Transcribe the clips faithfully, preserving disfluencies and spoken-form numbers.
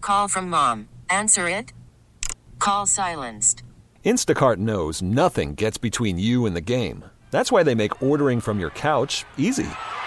Call from mom. Answer it. Call silenced. Instacart knows nothing gets between you and the game. That's why they make ordering from your couch easy.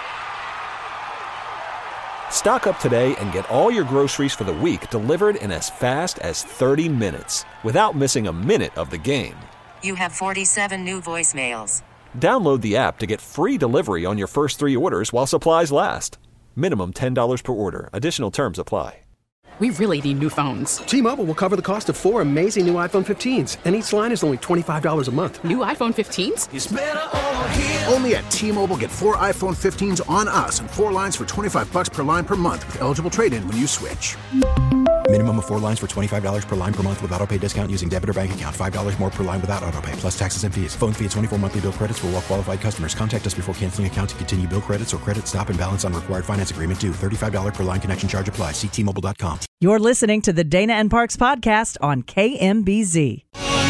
Stock up today and get all your groceries for the week delivered in as fast as thirty minutes without missing a minute of the game. You have forty-seven new voicemails. Download the app to get free delivery on your first three orders while supplies last. Minimum ten dollars per order. Additional terms apply. We really need new phones. T-Mobile will cover the cost of four amazing new iPhone fifteens, and each line is only twenty-five dollars a month. New iPhone fifteens? It's better over here. Only at T-Mobile, get four iPhone fifteens on us and four lines for twenty-five bucks per line per month with eligible trade-in when you switch. Minimum of four lines for twenty-five dollars per line per month with autopay discount using debit or bank account. five dollars more per line without autopay, plus taxes and fees. Phone fee at twenty-four monthly bill credits for well-qualified customers. Contact us before canceling account to continue bill credits or credit stop and balance on required finance agreement due. thirty-five dollars per line connection charge applies. See T Mobile dot com. You're listening to the Dana and Parks podcast on K M B Z.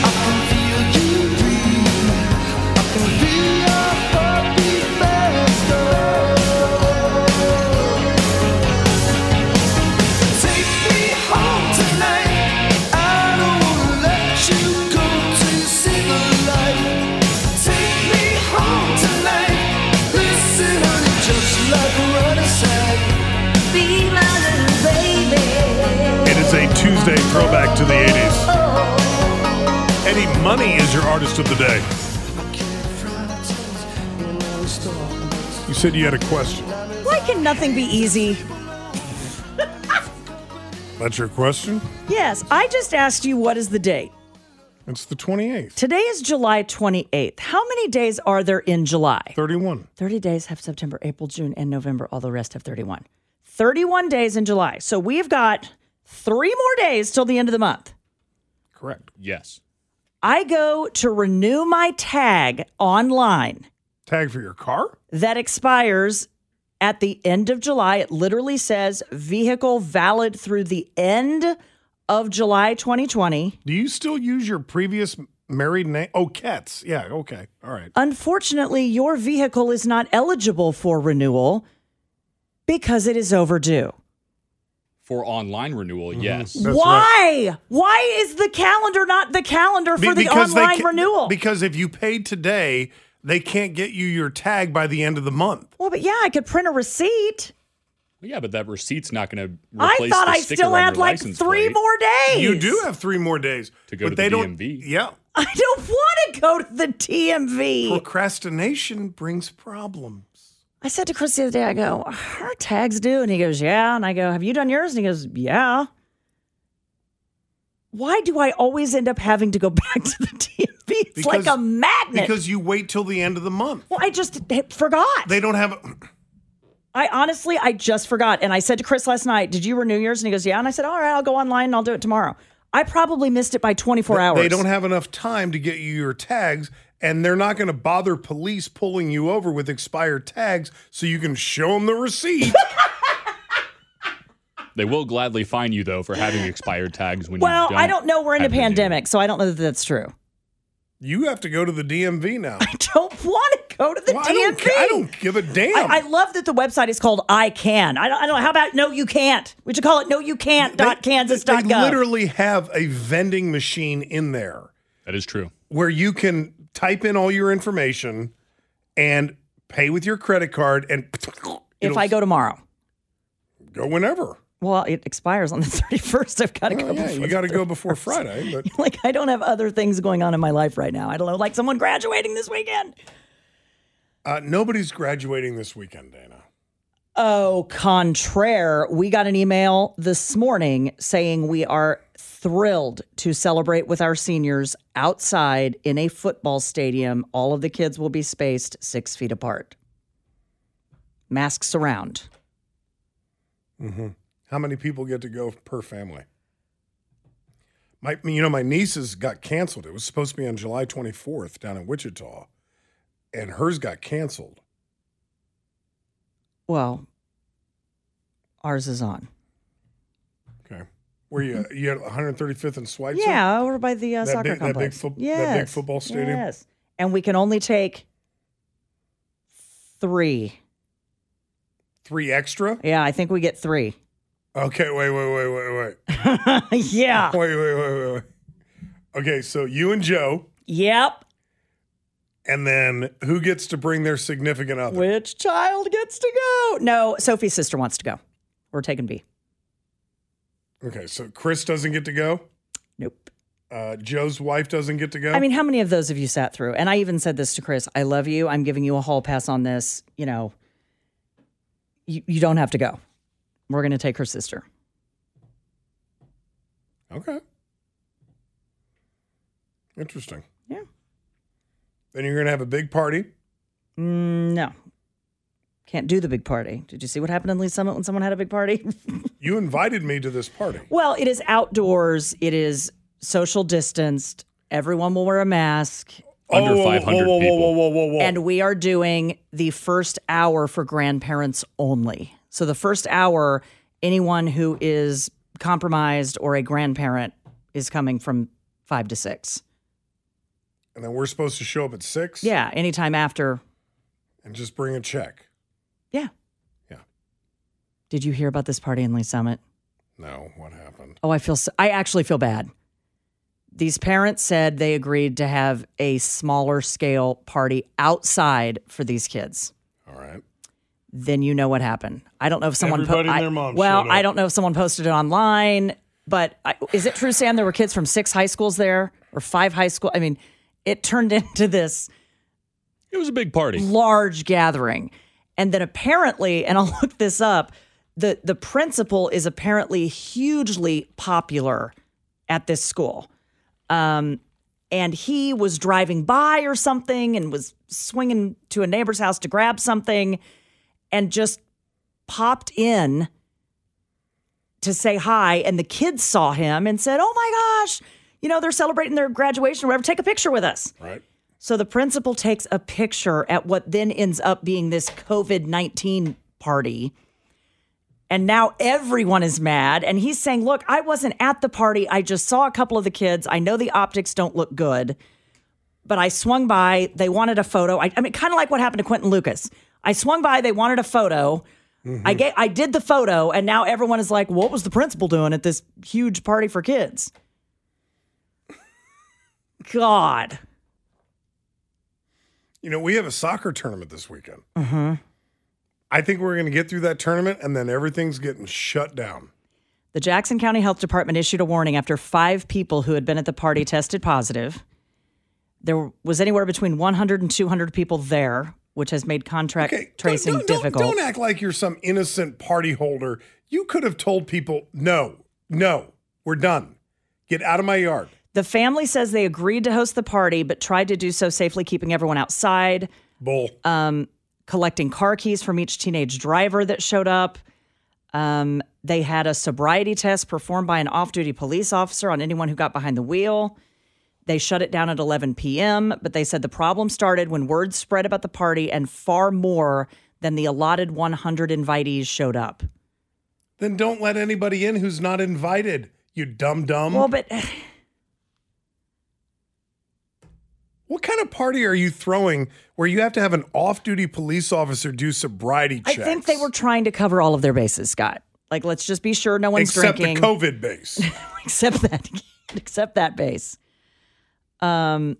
Tuesday throwback to the eighties. Eddie Money is your artist of the day. You said you had a question. Why can nothing be easy? That's your question? Yes, I just asked you what is the date. It's the twenty-eighth. Today is July twenty-eighth. How many days are there in July? thirty-one. thirty days have September, April, June, and November. All the rest have thirty-one. thirty-one days in July. So we've got three more days till the end of the month. Correct. Yes. I go to renew my tag online. Tag for your car? That expires at the end of July. It literally says vehicle valid through the end of July twenty twenty. Do you still use your previous married name? Oh, Ketz. Yeah, okay. All right. Unfortunately, your vehicle is not eligible for renewal because it is overdue. For online renewal, yes. That's Why? right. Why is the calendar not the calendar for Be- the because they online ca- renewal? Because if you paid today, they can't get you your tag by the end of the month. Well, but yeah, I could print a receipt. Yeah, but that receipt's not going to I replace thought the I sticker still on had your like license three plate. more days. You do have three more days. To go but to they the don't, D M V. Yeah. I don't want to go to the D M V. Procrastination brings problems. I said to Chris the other day, I go, our tag's due. And he goes, yeah. And I go, have you done yours? And he goes, yeah. Why do I always end up having to go back to the D M V? It's Because- like a magnet. Because you wait till the end of the month. well, I just forgot. They don't have... I honestly, I just forgot. And I said to Chris last night, did you renew yours? And he goes, yeah. And I said, all right, I'll go online and I'll do it tomorrow. I probably missed it by twenty-four hours. They don't have enough time to get you your tags, and they're not going to bother police pulling you over with expired tags so you can show them the receipt. They will gladly fine you, though, for having expired tags when Well, you don't I don't know. We're in a have renewed. pandemic, so I don't know that that's true. You have to go to the D M V now. I don't want to go to the Well, I D M don't V. ca- I don't give a damn. I, I love that the website is called I Can. I don't, I don't know. How about No You Can't? We should call it No You Can't dot Kansas dot gov. They literally have a vending machine in there That is true. where you can type in all your information and pay with your credit card, and If it'll I go tomorrow. go whenever. Well, it expires on the thirty-first. I've got to go Oh, yeah, before you got to the go before Friday. But Like, I don't have other things going on in my life right now. I don't know, like someone graduating this weekend. uh, nobody's graduating this weekend, Dana. Oh, contraire. We got an email this morning saying we are thrilled to celebrate with our seniors outside in a football stadium. All of the kids will be spaced six feet apart. Masks around. Mm-hmm. How many people get to go per family? My, you know, my niece's got canceled. It was supposed to be on July twenty-fourth down in Wichita, and hers got canceled. Well, ours is on. Okay. Where you you at one hundred thirty-fifth and Schweitzer? Yeah, over by the uh, That soccer big- that big complex. fo- that big yes. football stadium? Yes. And we can only take three. Three extra? Yeah, I think we get three. Okay, wait, wait, wait, wait, wait. Yeah. Wait, wait, wait, wait, wait. Okay, so you and Joe. Yep. And then who gets to bring their significant other? Which child gets to go? No, Sophie's sister wants to go. We're taking B. Okay, so Chris doesn't get to go? Nope. Uh, Joe's wife doesn't get to go? I mean, how many of those have you sat through? And I even said this to Chris. I love you. I'm giving you a hall pass on this. You know, you, you don't have to go. We're going to take her sister. Okay. Interesting. Yeah. Then you're going to have a big party? Mm, no. Can't do the big party. Did you see what happened in Lee Summit when someone had a big party? You invited me to this party. Well, it is outdoors. It is social distanced. Everyone will wear a mask. Under Oh, five hundred whoa, whoa, people. Whoa, whoa, whoa, whoa, whoa. And we are doing the first hour for grandparents only. So the first hour, anyone who is compromised or a grandparent is coming from five to six. And then we're supposed to show up at six? Yeah, anytime after. And just bring a check? Yeah. Yeah. Did you hear about this party in Lee Summit? No, what happened? Oh, I feel so, I actually feel bad. These parents said they agreed to have a smaller scale party outside for these kids. All right. Then you know what happened. I don't know if someone Everybody and I- their mom Well, showed up. I don't know if someone posted it online, but I, is it true, Sam? There were kids from six high schools there or five high school. I mean, it turned into this. It was a big party. Large gathering, and then apparently, and I'll look this up. the The principal is apparently hugely popular at this school. Um, and he was driving by or something and was swinging to a neighbor's house to grab something and just popped in to say hi. And the kids saw him and said, oh my gosh, you know, they're celebrating their graduation or whatever. Take a picture with us. Right. So the principal takes a picture at what then ends up being this COVID nineteen party. And now everyone is mad. And he's saying, look, I wasn't at the party. I just saw a couple of the kids. I know the optics don't look good, but I swung by. They wanted a photo. I, I mean, kind of like what happened to Quentin Lucas. I swung by. They wanted a photo. Mm-hmm. I get, I did the photo. And now everyone is like, what was the principal doing at this huge party for kids? God. You know, we have a soccer tournament this weekend. Mm-hmm. I think we're going to get through that tournament, and then everything's getting shut down. The Jackson County Health Department issued a warning after five people who had been at the party tested positive. There was anywhere between one hundred and two hundred people there, which has made contract Okay, tracing don't, don't, difficult. Don't, don't act like you're some innocent party holder. You could have told people, no, no, we're done. Get out of my yard. The family says they agreed to host the party, but tried to do so safely, keeping everyone outside. Bull. Um, collecting car keys from each teenage driver that showed up. Um, they had a sobriety test performed by an off-duty police officer on anyone who got behind the wheel. They shut it down at eleven p.m., but they said the problem started when word spread about the party and far more than the allotted one hundred invitees showed up. Then don't let anybody in who's not invited, you dumb-dumb. Well, but... What kind of party are you throwing where you have to have an off-duty police officer do sobriety checks? I think they were trying to cover all of their bases, Scott. Like, let's just be sure no one's Except drinking. the COVID base. except that, except that base. Um,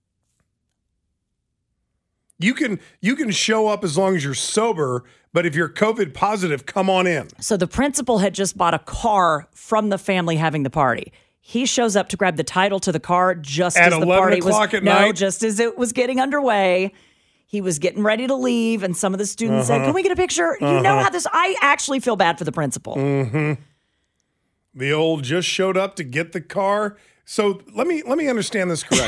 you can you can show up as long as you're sober, but if you're COVID positive, come on in. So the principal had just bought a car from the family having the party. He shows up to grab the title to the car just At as the eleven party was o'clock at no, night? just as it was getting underway. He was getting ready to leave, and some of the students Uh-huh. said, "Can we get a picture?" Uh-huh. You know how this? I actually feel bad for the principal. Mm-hmm. The old just showed up to get the car. So let me let me understand this correctly.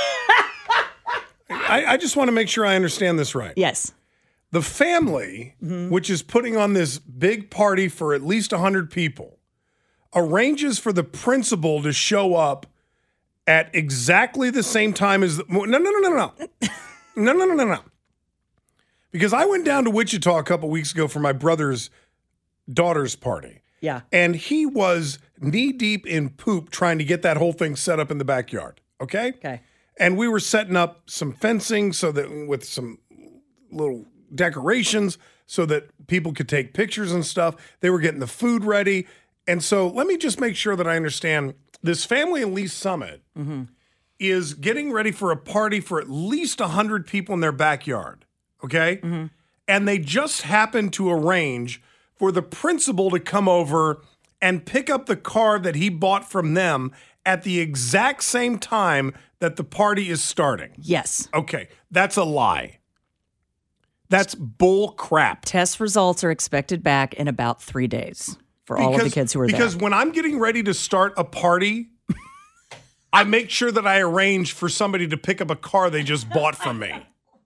I, I just want to make sure I understand this right. Yes. The family, Mm-hmm. which is putting on this big party for at least one hundred people, arranges for the principal to show up at exactly the same time as the, no, no, no, no, no. No, no, no, no, no. Because I went down to Wichita a couple weeks ago for my brother's daughter's party. Yeah. And he was knee deep in poop trying to get that whole thing set up in the backyard. Okay? Okay. And we were setting up some fencing so that with some little decorations so that people could take pictures and stuff. They were getting the food ready. And so let me just make sure that I understand this Family and Lease Summit Mm-hmm. is getting ready for a party for at least one hundred people in their backyard, okay? Mm-hmm. And they just happened to arrange for the principal to come over and pick up the car that he bought from them at the exact same time that the party is starting. Yes. Okay, that's a lie. That's bull crap. Test results are expected back in about three days for all of the kids who are because there. Because when I'm getting ready to start a party, I make sure that I arrange for somebody to pick up a car they just bought from me.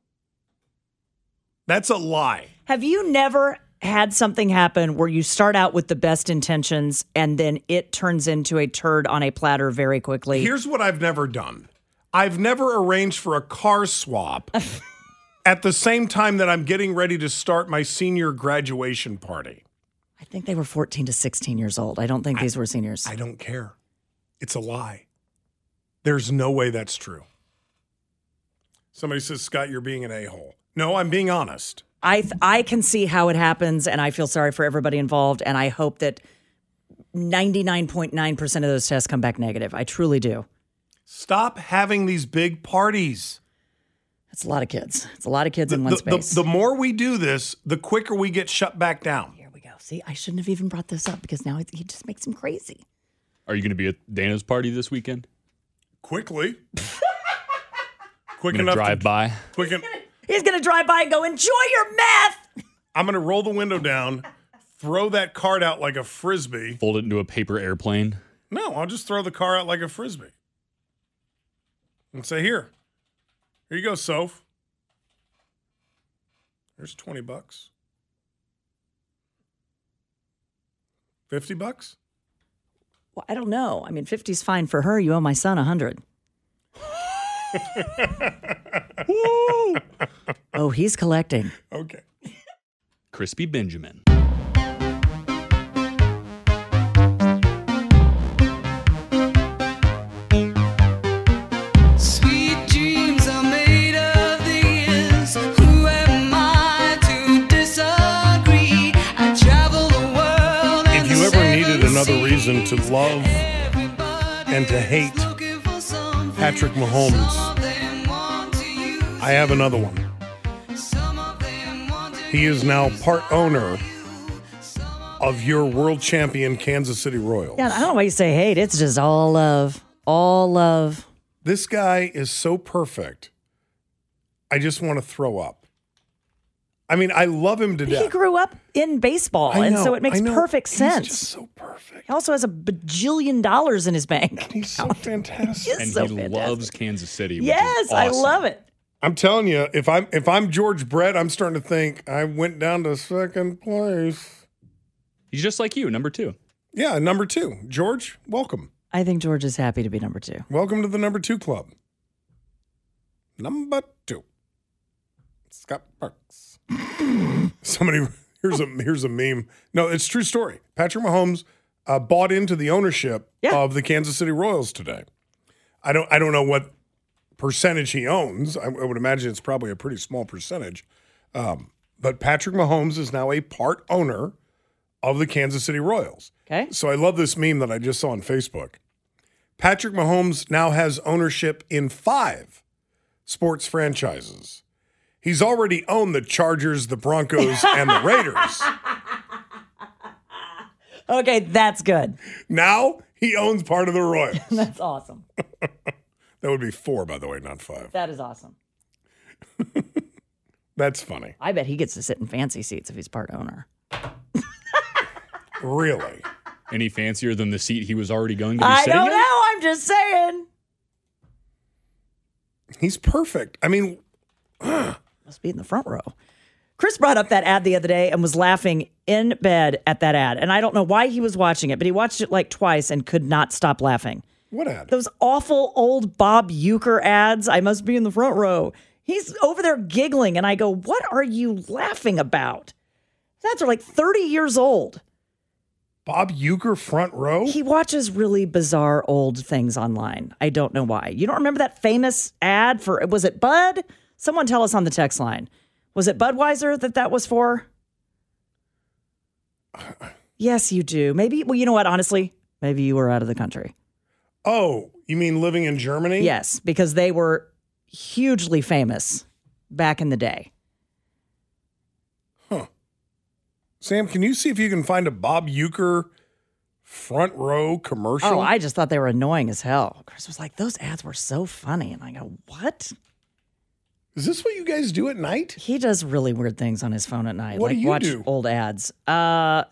That's a lie. Have you never had something happen where you start out with the best intentions and then it turns into a turd on a platter very quickly? Here's what I've never done. I've never arranged for a car swap at the same time that I'm getting ready to start my senior graduation party. I think they were fourteen to sixteen years old. I don't think I, these were seniors. I don't care. It's a lie. There's no way that's true. Somebody says, Scott, you're being an a-hole. No, I'm being honest. I th- I can see how it happens, and I feel sorry for everybody involved, and I hope that ninety-nine point nine percent of those tests come back negative. I truly do. Stop having these big parties. It's a lot of kids. It's a lot of kids The, in one the, space. the, the more we do this, the quicker we get shut back down. Here we go. See, I shouldn't have even brought this up because now it, it just makes him crazy. Are you going to be at Dana's party this weekend? Quickly. Quick I'm enough drive to, by. Quick en- He's going to drive by and go, enjoy your meth. I'm going to roll the window down, throw that card out like a Frisbee. Fold it into a paper airplane. No, I'll just throw the car out like a Frisbee. And say, here. Here you go, Soph. Here's twenty bucks. fifty bucks? Well, I don't know. I mean, fifty's fine for her. You owe my son one hundred. Oh, he's collecting. Okay. Crispy Benjamin. Sweet dreams are made of these. Who am I to disagree? I travel the world. If you ever needed another reason to love and to hate Patrick Mahomes, I have another one. He is now part owner of your world champion Kansas City Royals. Yeah, I don't know why you say hate. It's just all love. All love. This guy is so perfect. I just want to throw up. I mean, I love him to death. He grew up in baseball, I and know, so it makes I know. perfect sense. He's just so perfect. He also has a bajillion dollars in his bank. He's so fantastic. He is And so he fantastic. loves Kansas City. Which Yes, is I awesome. love it. I'm telling you, if I'm if I'm George Brett, I'm starting to think I went down to second place. He's just like you, number two. Yeah, number two. George, welcome. I think George is happy to be number two. Welcome to the number two club. Number two. Scott Parks. Somebody here's a here's a meme. No, it's a true story. Patrick Mahomes uh, bought into the ownership Yeah. of the Kansas City Royals today. I don't I don't know what percentage he owns. I, I would imagine it's probably a pretty small percentage. Um, but Patrick Mahomes is now a part owner of the Kansas City Royals. Okay. So I love this meme that I just saw on Facebook. Patrick Mahomes now has ownership in five sports franchises. He's already owned the Chargers, the Broncos, and the Raiders. Okay, that's good. Now he owns part of the Royals. That's awesome. That would be four, by the way, not five. That is awesome. That's funny. I bet he gets to sit in fancy seats if he's part owner. Really? Any fancier than the seat he was already going to be I sitting don't in? know. I'm just saying. He's perfect. I mean, Must be in the front row. Chris brought up that ad the other day and was laughing in bed at that ad. And I don't know why he was watching it, but he watched it like twice and could not stop laughing. what ad? Those awful old Bob Euchre ads. I must be in the front row. He's over there giggling, and I go, what are you laughing about? That's like thirty years old. Bob Euchre front row? He watches really bizarre old things online. I don't know why. You don't remember that famous ad for, was it Bud? Someone tell us on the text line. Was it Budweiser that that was for? Yes, you do. Maybe, well, you know what? Honestly, maybe you were out of the country. Oh, you mean living in Germany? Yes, because they were hugely famous back in the day. Huh. Sam, can you see if you can find a Bob Uecker front row commercial? Oh, I just thought they were annoying as hell. Chris was like, those ads were so funny. And I go, what? Is this what you guys do at night? He does really weird things on his phone at night. What like do you watch do? old ads. Uh,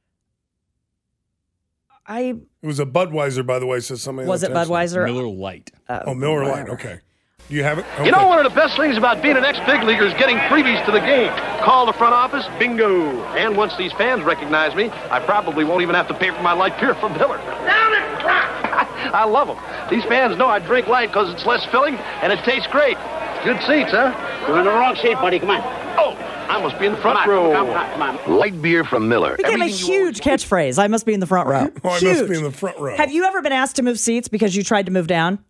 I It was a Budweiser, by the way, says somebody. Was it Budweiser? Miller Lite. Uh, oh, Miller Lite. whatever. Okay. Do you have it? Okay. You know, one of the best things about being an ex-big leaguer is getting freebies to the game. Call the front office, bingo. And once these fans recognize me, I probably won't even have to pay for my light beer from Miller. Down it, crap! I love them. These fans know I drink light because it's less filling and it tastes great. Good seats, huh? You're in the wrong seat, buddy. Come on. Oh, I must be in the front Come on, row. come on, come on, come on. Light beer from Miller. became a huge catchphrase. I must be in the front row. Oh, I huge. must be in the front row. Have you ever been asked to move seats because you tried to move down?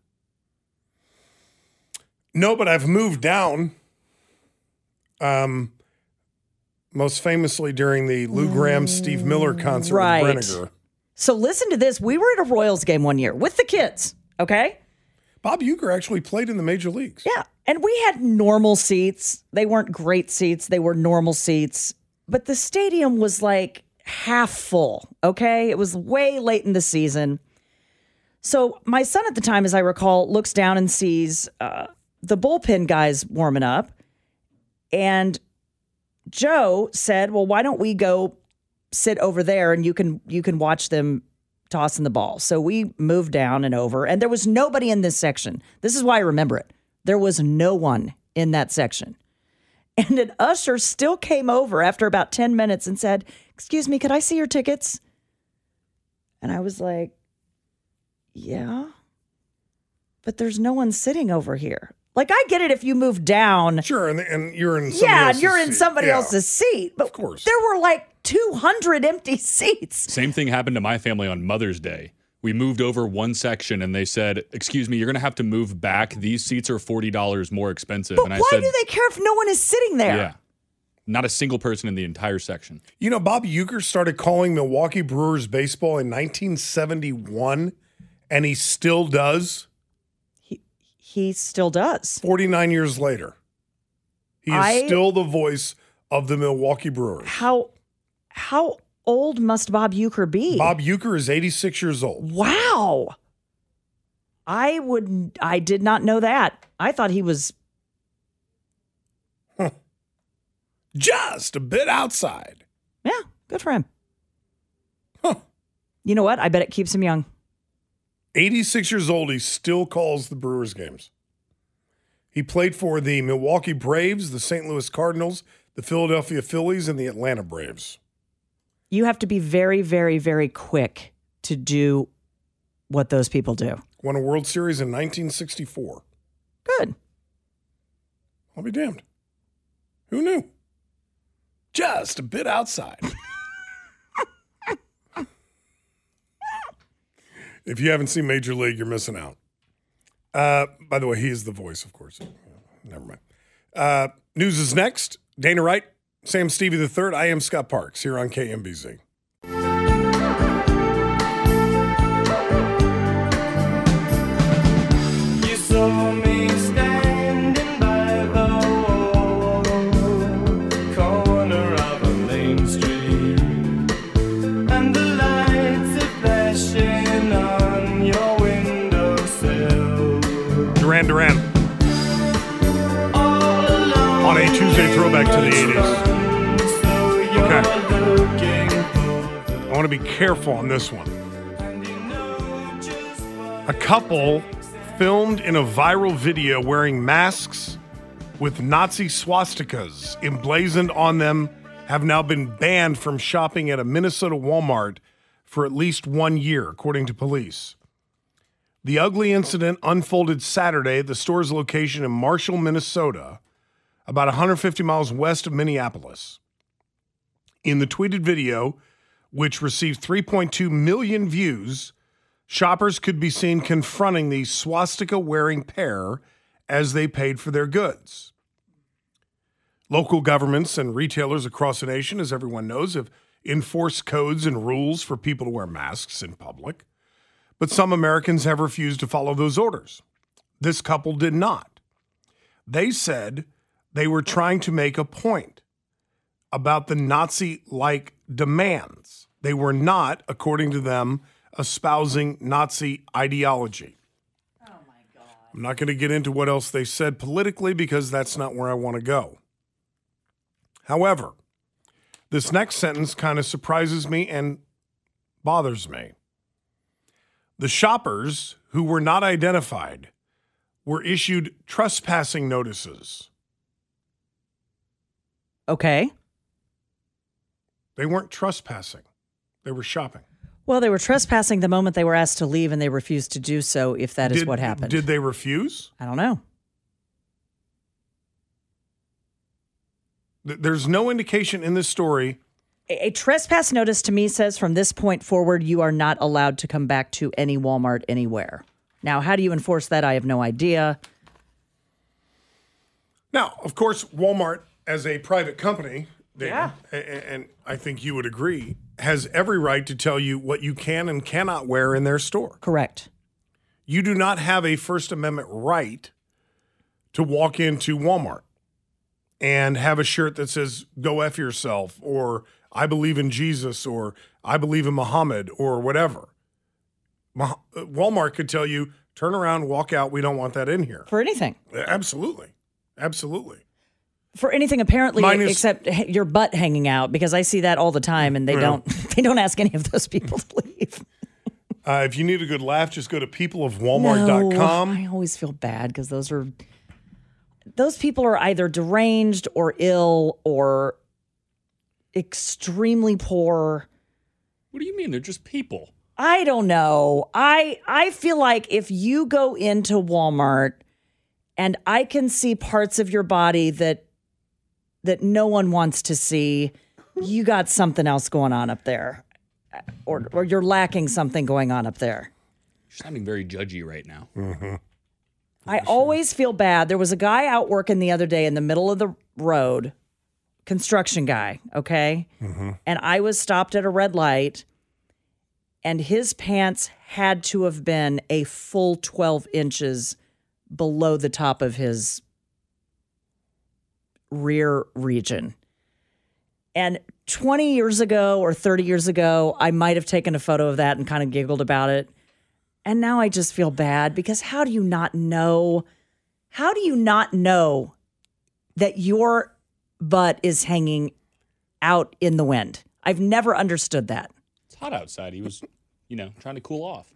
No, but I've moved down. Um, most famously during the Lou Gramm Steve Miller concert Right. with Brenniger. So listen to this. We were at a Royals game one year with the kids, okay? Bob Uecker actually played in the major leagues. Yeah. And we had normal seats. They weren't great seats. They were normal seats. But the stadium was like half full, okay? It was way late in the season. So my son at the time, as I recall, looks down and sees uh, the bullpen guys warming up. And Joe said, well, why don't we go sit over there and you can you can watch them tossing the ball. So we moved down and over, and there was nobody in this section. This is why I remember it. There was no one in that section. And an usher still came over after about ten minutes and said, excuse me, could I see your tickets? And I was like, yeah, but there's no one sitting over here. Like, I get it if you move down. Sure, and, and you're in somebody Yeah, else's you're in seat. somebody Yeah. else's seat. But Of course. there were like two hundred empty seats. Same thing happened to my family on Mother's Day. We moved over one section and they said, excuse me, you're going to have to move back. These seats are forty dollars more expensive. But and I why said, do they care if no one is sitting there? yeah, not a single person in the entire section. You know, Bob Uecker started calling Milwaukee Brewers baseball in nineteen seventy-one, and he still does. He still does. forty-nine years later. He is I- still the voice of the Milwaukee Brewers. How how old must Bob Uecker be? Bob Uecker is eighty-six years old. Wow. I would I did not know that. I thought he was Just a bit outside. Yeah, good for him. Huh. You know what? I bet it keeps him young. eighty-six years old, he still calls the Brewers games. He played for the Milwaukee Braves, the Saint Louis Cardinals, the Philadelphia Phillies, and the Atlanta Braves. You have to be very, very, very quick to do what those people do. Won a World Series in nineteen sixty-four. Good. I'll be damned. Who knew? Just a bit outside. If you haven't seen Major League, you're missing out. Uh, by the way, he is the voice, of course. Never mind. Uh, news is next. Dana Wright, Sam Stevie the third. I am Scott Parks here on K M B Z. You saw me standing by the corner of a main street, and the lights are flashing on your windowsill. Duran Duran. On a Tuesday throwback to the eighties. Okay. I want to be careful on this one. A couple filmed in a viral video wearing masks with Nazi swastikas emblazoned on them have now been banned from shopping at a Minnesota Walmart for at least one year, according to police. The ugly incident unfolded Saturday at the store's location in Marshall, Minnesota, about one hundred fifty miles west of Minneapolis. In the tweeted video, which received three point two million views, shoppers could be seen confronting the swastika-wearing pair as they paid for their goods. Local governments and retailers across the nation, as everyone knows, have enforce codes and rules for people to wear masks in public, but some Americans have refused to follow those orders. This couple did not. They said they were trying to make a point about the Nazi-like demands. They were not, according to them, espousing Nazi ideology. Oh my God. I'm not going to get into what else they said politically because that's not where I want to go. However, this next sentence kind of surprises me and bothers me. The shoppers who were not identified were issued trespassing notices. Okay. They weren't trespassing. They were shopping. Well, they were trespassing the moment they were asked to leave, and they refused to do so, if that is Did- what happened. Did they refuse? I don't know. Th- There's no indication in this story. A, a trespass notice to me says from this point forward, you are not allowed to come back to any Walmart anywhere. Now, how do you enforce that? I have no idea. Now, of course, Walmart, as a private company, they, Yeah. a- a- and I think you would agree, has every right to tell you what you can and cannot wear in their store. Correct. You do not have a First Amendment right to walk into Walmart and have a shirt that says, go F yourself, or I believe in Jesus, or I believe in Muhammad, or whatever. Mah- Walmart could tell you, turn around, walk out. We don't want that in here. For anything. Absolutely. Absolutely. For anything, apparently, Mine is- except h- your butt hanging out, because I see that all the time, and they Yeah. don't they don't ask any of those people to leave. Uh, if you need a good laugh, just go to people of walmart dot com. No, I always feel bad because those are those people are either deranged or ill or extremely poor. What do you mean? They're just people. I don't know. I I feel like if you go into Walmart and I can see parts of your body that that no one wants to see, you got something else going on up there. Or or you're lacking something going on up there. You're sounding very judgy right now. Mm-hmm. I always feel bad. There was a guy out working the other day in the middle of the road, construction guy, okay? Mm-hmm. And I was stopped at a red light, and his pants had to have been a full twelve inches below the top of his rear region. And twenty years ago or thirty years ago, I might have taken a photo of that and kind of giggled about it. And now I just feel bad because how do you not know? How do you not know that your butt is hanging out in the wind? I've never understood that. It's hot outside. He was, you know, trying to cool off.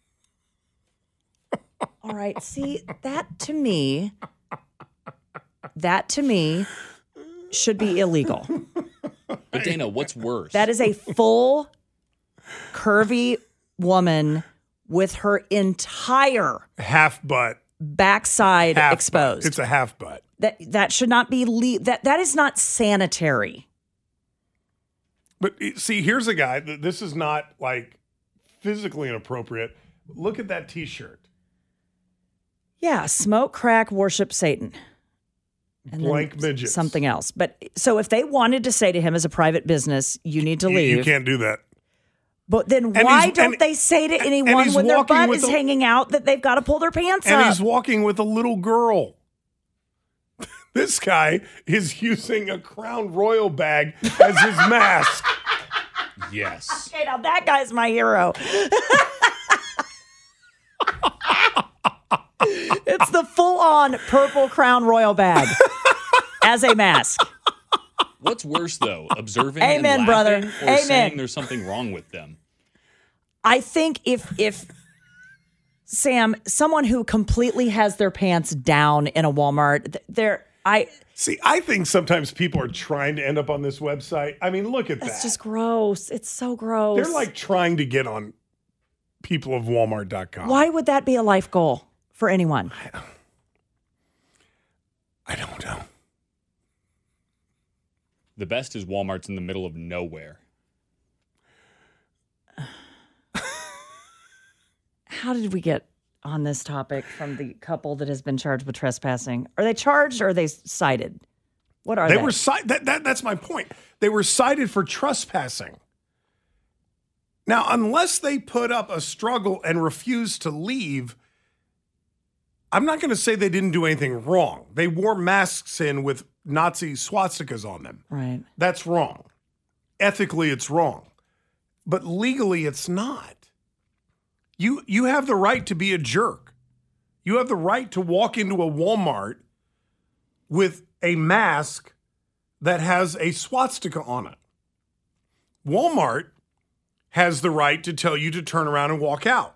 All right. See, that to me, that to me should be illegal. But Dana, what's worse? That is a full, curvy woman with her entire Half butt. backside Half exposed. Butt. It's a half butt. That that should not be le- that that is not sanitary. But it- see, here's a guy. th- This is not like physically inappropriate. Look at that T-shirt. Yeah, smoke, crack, worship Satan. And then Blank midgets. Something else. But so if they wanted to say to him as a private business, you need to You- leave. You can't do that. But then And why he's- don't and- they say to and anyone he's when their walking butt with is a- hanging out that they've got to pull their pants And up? he's walking with a little girl. This guy is using a Crown Royal bag as his mask. Yes. Okay, now that guy's my hero. It's the full-on purple Crown Royal bag as a mask. What's worse, though? Observing Amen, and brother. laughing, or Amen. saying there's something wrong with them? I think if if Sam, someone who completely has their pants down in a Walmart, th- they're I See, I think sometimes people are trying to end up on this website. I mean, look at that's that. just gross. It's so gross. They're like trying to get on people of walmart dot com. Why would that be a life goal for anyone? I don't know. The best is Walmart's in the middle of nowhere. How did we get on this topic from the couple that has been charged with trespassing? Are they charged or are they cited? What are they? they? were ci- that, that That's my point. They were cited for trespassing. Now, unless they put up a struggle and refused to leave, I'm not going to say they didn't do anything wrong. They wore masks in with Nazi swastikas on them. Right. That's wrong. Ethically, it's wrong. But legally, it's not. You, you have the right to be a jerk. You have the right to walk into a Walmart with a mask that has a swastika on it. Walmart has the right to tell you to turn around and walk out.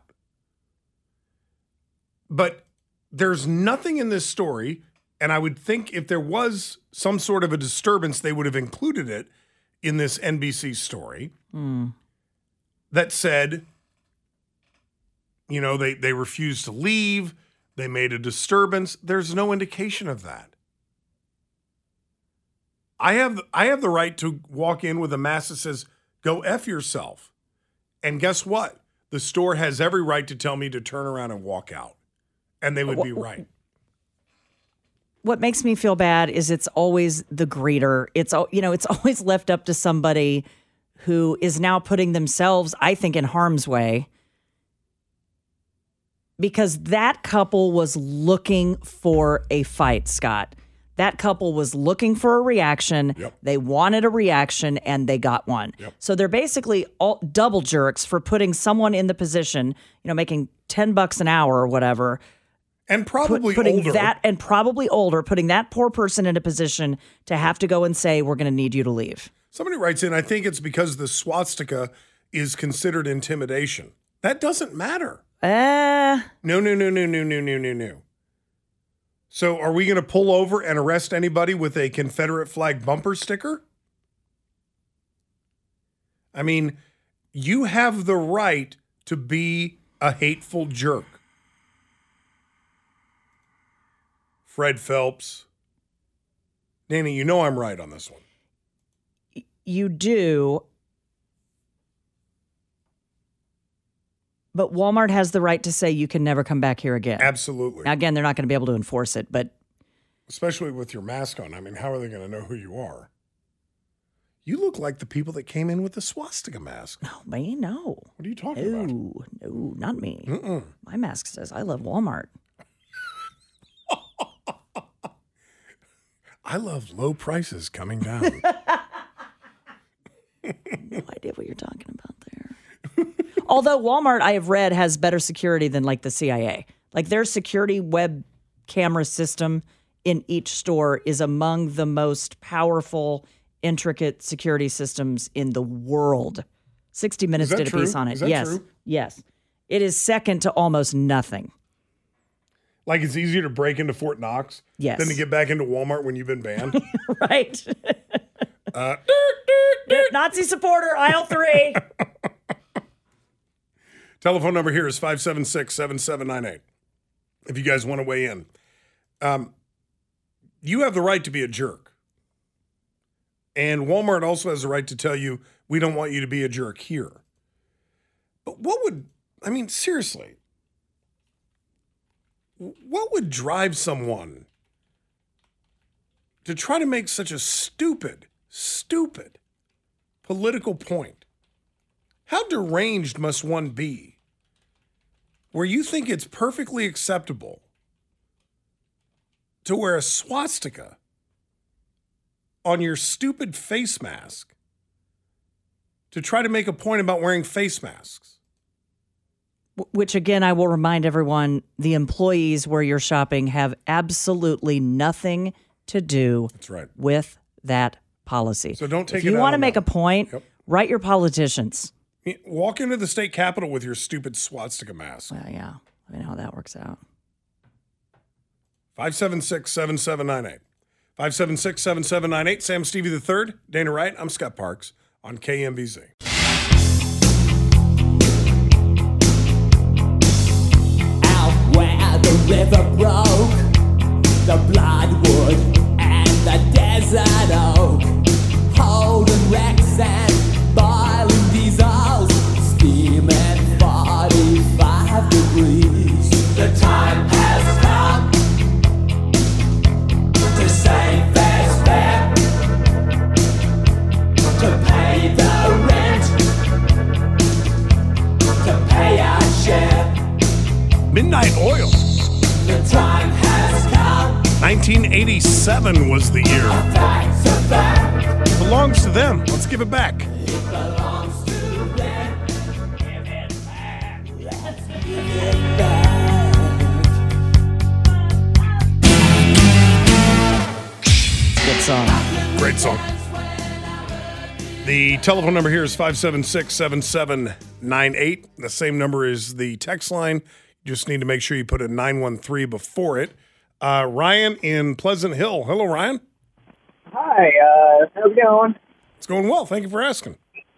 But there's nothing in this story, and I would think if there was some sort of a disturbance, they would have included it in this N B C story Mm. that said, you know, they, they refused to leave, they made a disturbance. There's no indication of that. I have I have the right to walk in with a mask that says, go F yourself. And guess what? The store has every right to tell me to turn around and walk out. And they would be right. What makes me feel bad is it's always the greeter. It's, al- you know, it's always left up to somebody who is now putting themselves, I think, in harm's way. Because that couple was looking for a fight, Scott. That couple was looking for a reaction. Yep. They wanted a reaction, and they got one. Yep. So they're basically all double jerks for putting someone in the position, you know, making ten bucks an hour or whatever. And probably put, putting older. that and probably older, putting that poor person in a position to have to go and say, we're going to need you to leave. Somebody writes in, I think it's because the swastika is considered intimidation. That doesn't matter. Uh, No, no, no, no, no, no, no, no, no. So are we going to pull over and arrest anybody with a Confederate flag bumper sticker? I mean, you have the right to be a hateful jerk. Fred Phelps. Danny, you know I'm right on this one. you do. But Walmart has the right to say you can never come back here again. Absolutely. Now, again, they're not going to be able to enforce it, but especially with your mask on. I mean, how are they going to know who you are? You look like the people that came in with the swastika mask. No, me, no. What are you talking no, about? No, not me. Mm-mm. My mask says I love Walmart. I love low prices coming down. No idea what you're talking about there. Although Walmart, I have read, has better security than like the C I A. Like their security web camera system in each store is among the most powerful, intricate security systems in the world. sixty Minutes did a true? piece on it. Is that yes. true? Yes. It is second to almost nothing. Like it's easier to break into Fort Knox Yes. than to get back into Walmart when you've been banned. Right. uh, Nazi supporter, aisle three. Telephone number here is five seven six, seven seven nine eight. If you guys want to weigh in. Um, you have the right to be a jerk. And Walmart also has the right to tell you, we don't want you to be a jerk here. But what would, I mean, seriously, what would drive someone to try to make such a stupid, stupid political point? How deranged must one be where you think it's perfectly acceptable to wear a swastika on your stupid face mask to try to make a point about wearing face masks? Which, again, I will remind everyone, the employees where you're shopping have absolutely nothing to do That's right. with that policy. So don't take if it you out want to on make them. a point, Yep. write your politicians. Walk into the state capitol with your stupid swastika mask. Well, yeah. I mean, how that works out. five seven six, seven seven nine eight. five seven six, seven seven nine eight. Sam Stevie the third, Dana Wright. I'm Scott Parks on K M B Z. Out where the river broke, the bloodwood and the desert oak, holding wrecks and boiling diesels, steaming forty-five degrees. The time has come to save this fair. Midnight Oil. The time has come. nineteen eighty-seven was the year. Facts are fact. Belongs to them. Let's give it back. It belongs to them. Give it back. Let's give it back. Good song. Great song. The telephone number here is five seven six, seven seven nine eight. The same number is the text line. You just need to make sure you put a nine one three before it. Uh, Ryan in Pleasant Hill. Hello, Ryan. Hi, uh, how's it going? It's going well. Thank you for asking.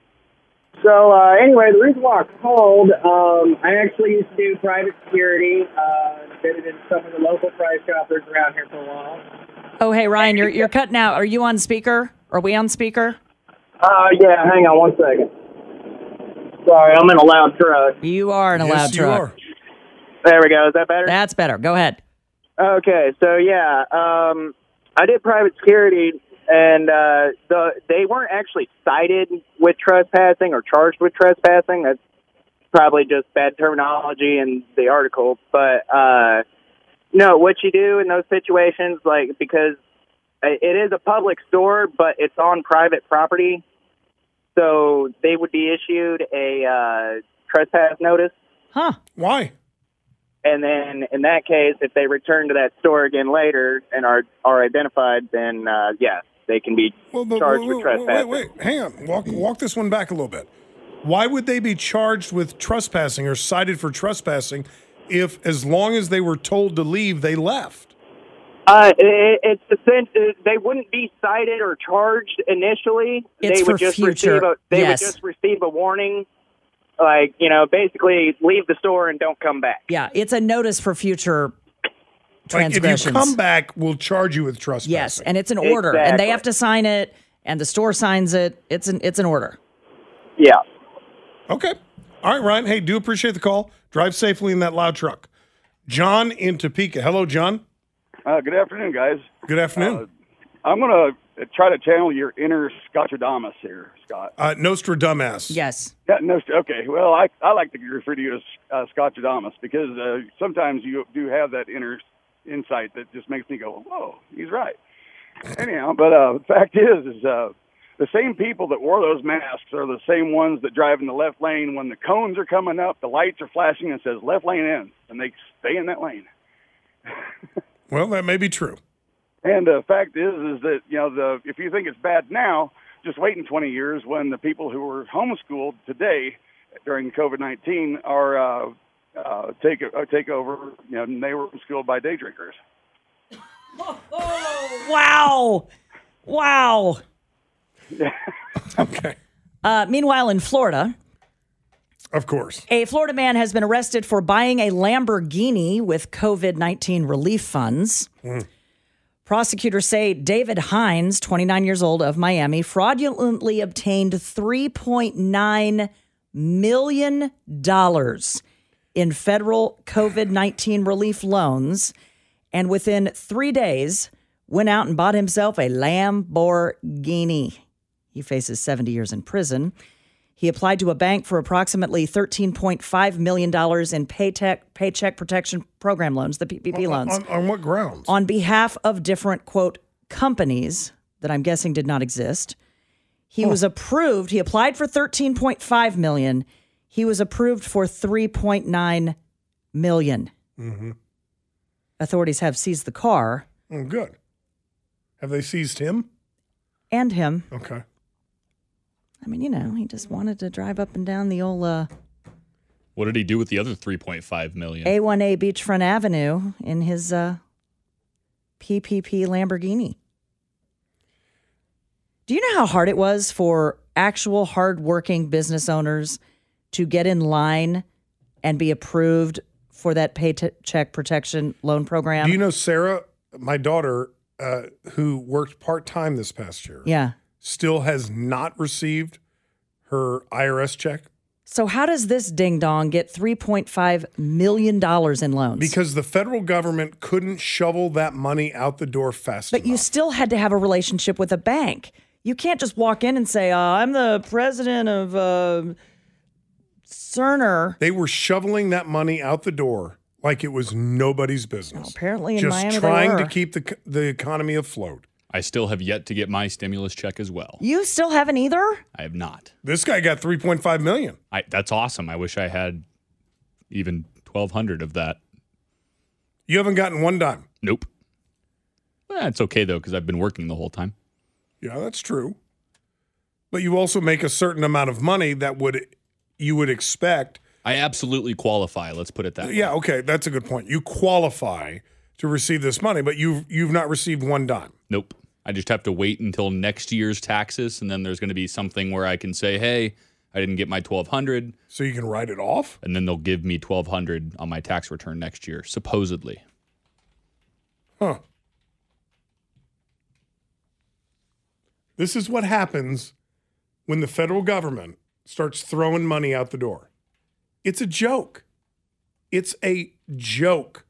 So, uh, anyway, the reason why I called, um, I actually used to do private security, uh, did it in some of the local price shoppers around here for a while. Oh, hey, Ryan, you're you're cutting out. Are you on speaker? Are we on speaker? Uh, yeah, hang on one second. Sorry, I'm in a loud truck. You are in a Yes, loud you truck. are. There we go. Is that better? That's better. Go ahead. Okay, so yeah, um, I did private security, and uh, the they weren't actually cited with trespassing or charged with trespassing. That's probably just bad terminology in the article. But uh, no, what you do in those situations, like because it is a public store, but it's on private property, so they would be issued a uh, trespass notice. Huh? Why? And then in that case, if they return to that store again later and are are identified, then uh, yeah, they can be Well, but, charged wait, with wait, trespassing. wait, wait, hang on. Walk, walk this one back a little bit. Why would they be charged with trespassing or cited for trespassing if, as long as they were told to leave, they left? Uh, it, it's the sense uh, they wouldn't be cited or charged initially. It's they would for just future- receive a they yes. would just receive a warning, like you know, basically leave the store and don't come back. Yeah, it's a notice for future Like, if you transgressions. come back, we'll charge you with trespassing. Yes, and it's an order, and they Exactly. have to sign it, and the store signs it. It's an it's an order. Yeah. Okay. All right, Ryan. Hey, do appreciate the call. Drive safely in that loud truck. John in Topeka. Hello, John. Uh, good afternoon, guys. Good afternoon. Uh, I'm going to try to channel your inner Scotchadamus here, Scott. Uh, Nostradamus. Yes. Yeah, no, okay. Well, I, I like to refer to you as uh, Scotchadamus because uh, sometimes you do have that inner insight that just makes me go, whoa, he's right. Anyhow, but uh, the fact is, is uh, the same people that wore those masks are the same ones that drive in the left lane when the cones are coming up, the lights are flashing and it says left lane in, and they stay in that lane. Well, that may be true. And the fact is, is that, you know, the if you think it's bad now, just wait in twenty years when the people who were homeschooled today during COVID nineteen are uh, uh, take uh, take over, you know, and they were homeschooled by day drinkers. Oh, wow. Wow. Okay. Uh, meanwhile, in Florida, Of course. a Florida man has been arrested for buying a Lamborghini with COVID nineteen relief funds. Mm. Prosecutors say David Hines, twenty-nine years old, of Miami, fraudulently obtained three point nine million dollars in federal COVID nineteen relief loans, and within three days went out and bought himself a Lamborghini. He faces seventy years in prison. He applied to a bank for approximately thirteen point five million dollars in Paycheck, Paycheck Protection Program loans, the P P P loans. On, on what grounds? On behalf of different, quote, companies that I'm guessing did not exist. He Huh. was approved. He applied for thirteen point five million dollars. He was approved for three point nine million dollars. Mm-hmm. Authorities have seized the car. Oh, good. Have they seized him? And him. Okay. I mean, you know, he just wanted to drive up and down the old uh, What did he do with the other three point five million? A one A Beachfront Avenue in his uh, P P P Lamborghini. Do you know how hard it was for actual hardworking business owners to get in line and be approved for that Paycheck Protection Loan Program? Do you know Sarah, my daughter, uh, who worked part-time this past year, Yeah. still has not received her I R S check? So how does this ding-dong get three point five million dollars in loans? Because the federal government couldn't shovel that money out the door fast But you still had to have a relationship with a bank. You can't just walk in and say, uh, I'm the president of uh, Cerner. They were shoveling that money out the door like it was nobody's business. Well, apparently in Just Miami they trying were. to keep the the economy afloat. I still have yet to get my stimulus check as well. You still haven't either? I have not. This guy got three point five million dollars. I, that's awesome. I wish I had even twelve hundred of that. You haven't gotten one dime? Nope. Well, it's okay, though, because I've been working the whole time. Yeah, that's true. But you also make a certain amount of money that would you would expect. I absolutely qualify. Let's put it that way. Yeah, okay, that's a good point. You qualify to receive this money, but you've you've not received one dime. Nope. I just have to wait until next year's taxes, and then there's going to be something where I can say, hey, I didn't get my twelve hundred dollars. So you can write it off? And then they'll give me twelve hundred dollars on my tax return next year, supposedly. Huh. This is what happens when the federal government starts throwing money out the door. It's a joke. It's a joke.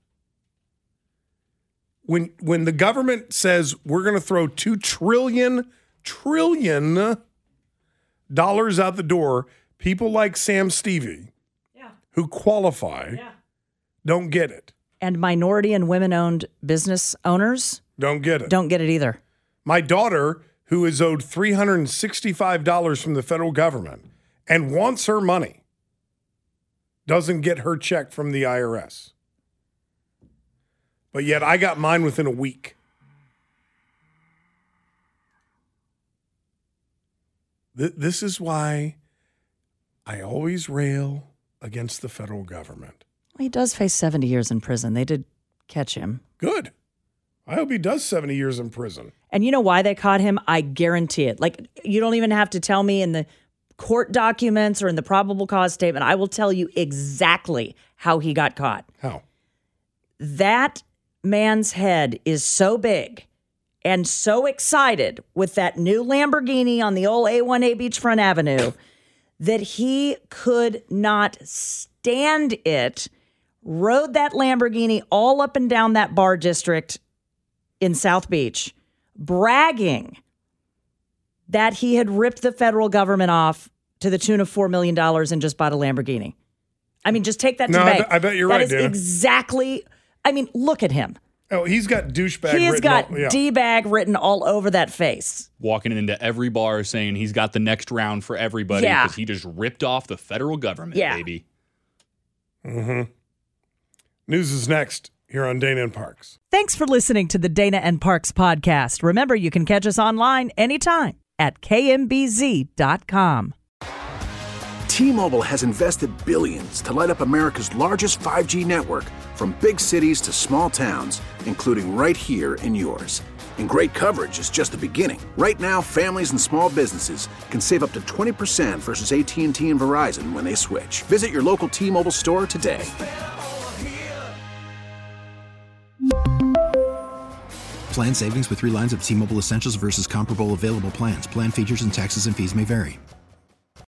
When when the government says we're going to throw two trillion trillion dollars out the door, people like Sam Stevie, yeah. who qualify, yeah. don't get it. And minority and women-owned business owners don't get it. Don't get it either. My daughter, who is owed three hundred sixty-five dollars from the federal government and wants her money, doesn't get her check from the I R S. But yet I got mine within a week. Th- this is why I always rail against the federal government. Well, he does face seventy years in prison. They did catch him. Good. I hope he does seventy years in prison. And you know why they caught him? I guarantee it. Like, you don't even have to tell me in the court documents or in the probable cause statement. I will tell you exactly how he got caught. How? That man's head is so big and so excited with that new Lamborghini on the old A one A Beachfront Avenue that he could not stand it, rode that Lamborghini all up and down that bar district in South Beach, bragging that he had ripped the federal government off to the tune of four million dollars and just bought a Lamborghini. I mean, just take that to no, the bank. I bet, I bet you're that right, is Dana. exactly... I mean, look at him. Oh, he's got douchebag He has written got all, yeah. D-bag written all over that face. Walking into every bar saying he's got the next round for everybody Yeah. because he just ripped off the federal government, Yeah. baby. Mm-hmm. News is next here on Dana and Parks. Thanks for listening to the Dana and Parks podcast. Remember, you can catch us online anytime at K M B Z dot com. T-Mobile has invested billions to light up America's largest five G network, from big cities to small towns, including right here in yours. And great coverage is just the beginning. Right now, families and small businesses can save up to twenty percent versus A T and T and Verizon when they switch. Visit your local T-Mobile store today. Plan savings with three lines of T-Mobile Essentials versus comparable available plans. Plan features and taxes and fees may vary.